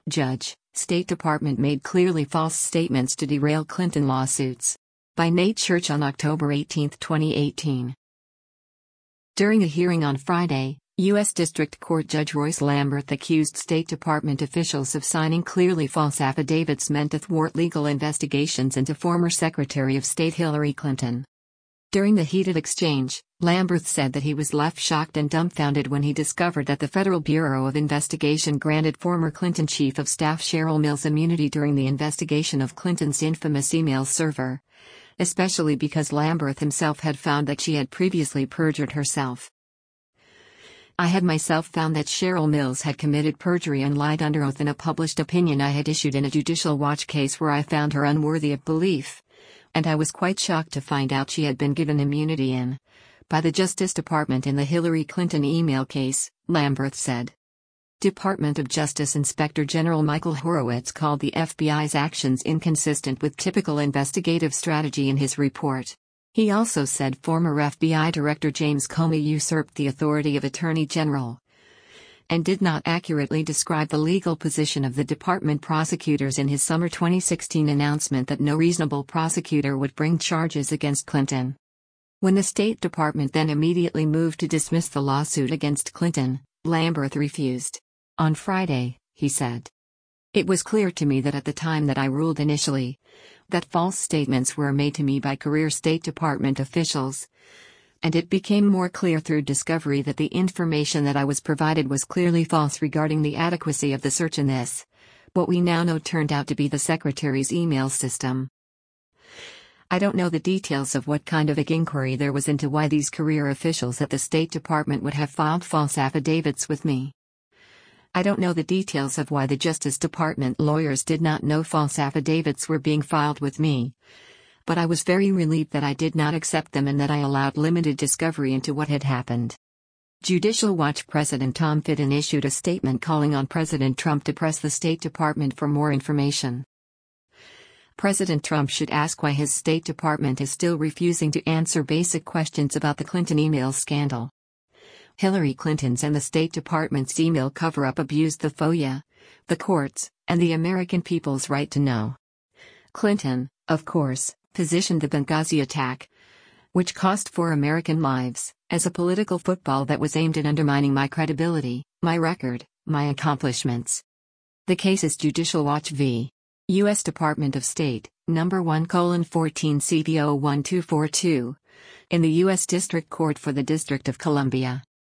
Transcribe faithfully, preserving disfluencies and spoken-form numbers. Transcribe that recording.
Judge, State Department made clearly false statements to derail Clinton lawsuits. By Nate Church on October eighteenth, twenty eighteen. During a hearing on Friday, U S District Court Judge Royce Lamberth accused State Department officials of signing clearly false affidavits meant to thwart legal investigations into former Secretary of State Hillary Clinton. During the heated exchange, Lamberth said that he was left shocked and dumbfounded when he discovered that the Federal Bureau of Investigation granted former Clinton Chief of Staff Cheryl Mills immunity during the investigation of Clinton's infamous email server, especially because Lamberth himself had found that she had previously perjured herself. I had myself found that Cheryl Mills had committed perjury and lied under oath in a published opinion I had issued in a Judicial Watch case where I found her unworthy of belief. And I was quite shocked to find out she had been given immunity in, by the Justice Department in the Hillary Clinton email case, Lamberth said. Department of Justice Inspector General Michael Horowitz called the F B I's actions inconsistent with typical investigative strategy in his report. He also said former F B I Director James Comey usurped the authority of Attorney General and did not accurately describe the legal position of the department prosecutors in his summer twenty sixteen announcement that no reasonable prosecutor would bring charges against Clinton. When the State Department then immediately moved to dismiss the lawsuit against Clinton, Lamberth refused. On Friday, he said, "It was clear to me that at the time that I ruled initially, that false statements were made to me by career State Department officials. And it became more clear through discovery that the information that I was provided was clearly false regarding the adequacy of the search in this, what we now know turned out to be the Secretary's email system. I don't know the details of what kind of inquiry there was into why these career officials at the State Department would have filed false affidavits with me. I don't know the details of why the Justice Department lawyers did not know false affidavits were being filed with me. But I was very relieved that I did not accept them and that I allowed limited discovery into what had happened." Judicial Watch President Tom Fitton issued a statement calling on President Trump to press the State Department for more information. President Trump should ask why his State Department is still refusing to answer basic questions about the Clinton email scandal. Hillary Clinton's and the State Department's email cover-up abused the FOIA, the courts, and the American people's right to know. Clinton, of course, positioned the Benghazi attack, which cost four American lives, as a political football that was aimed at undermining my credibility, my record, my accomplishments. The case is Judicial Watch v. U S Department of State, number one colon fourteen C V zero one two four two, in the U S District Court for the District of Columbia.